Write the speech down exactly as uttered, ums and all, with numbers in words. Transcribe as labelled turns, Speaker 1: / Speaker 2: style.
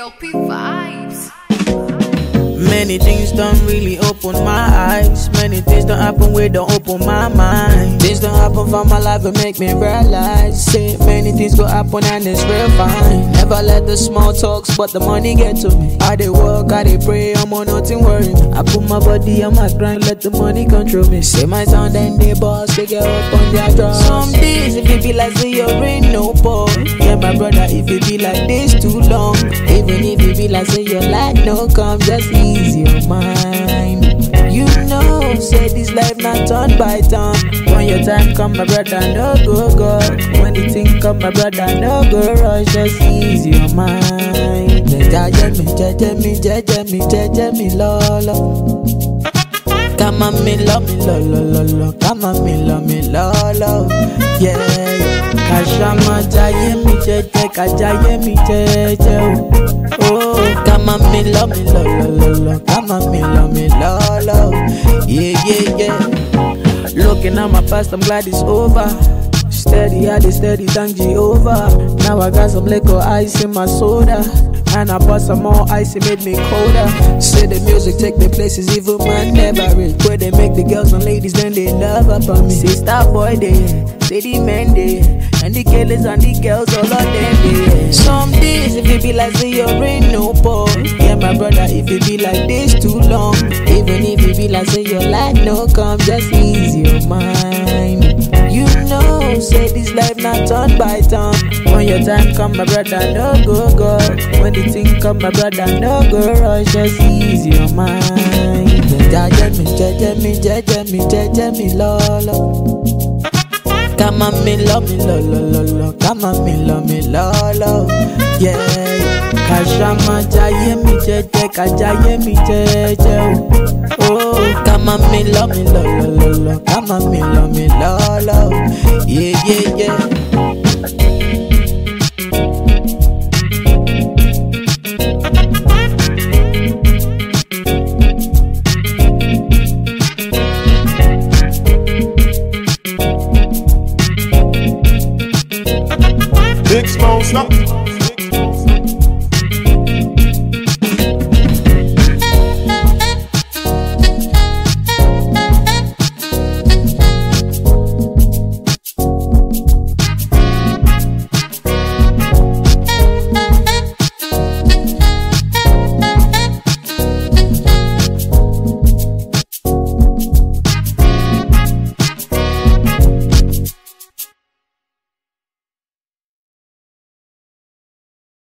Speaker 1: K P vibes.
Speaker 2: Many things don't really open my eyes. Many things don't happen where don't open my mind. Things don't happen for my life and make me realize. Say many things go happen and it's real fine. Never let the small talks but the money get to me. I dey work, I dey pray, I'm on nothing worry me. I put my body on my grind, let the money control me. Say my sound and they boss, they get up on their drugs. Some days if it be like say you ain't no boy. Yeah my brother, if it be like this too long. Even if it be like say your life no come, just ease your mind. You know, say this life not turn by turn. When your time come, my brother, no go go. When the thing come, my brother, no go rush. Just ease your mind. Jaja me, jaja me, jaja me, jaja me, lolo. Come on, me love me, lo lo lo lo. Come on, me love me, lo lo. Yeah, yeah. Kashama jaye mi jeje, kajaye mi jeje. Oh, come on, me love me, lo lo lo lo. Come on, me love me, lo lo. Yeah, yeah, yeah. Looking at my past, I'm glad it's over. Steady, I dey steady, thank Jehovah. Now I got some liquor ice in my soda. And I bought some more ice, it made me colder. Say the music take the places even man never reach. Where they make the girls and ladies, then they love up on me. Say star boy they, say the men they, and the killers and the girls, all of them they. Some days if it be like say you ain't no boy. Yeah my brother, if it be like this too long. Even if it be like say your life no come, just ease your mind. You know, say this life not turn by turn. When your time come, my brother, no go go. When the thing come, my brother, no go rush. Just ease your mind. Jaja me, jaja me, jaja me, jaja me, lolo. Come on, me love me, lo lo lo lo. Come on, me love me, lolo. Yeah, yeah. Kashama jaye mi jeje, kajaye mi jeje. Oh, come on, me love me, lo lo lo lo. Come on, me love me, lo lo.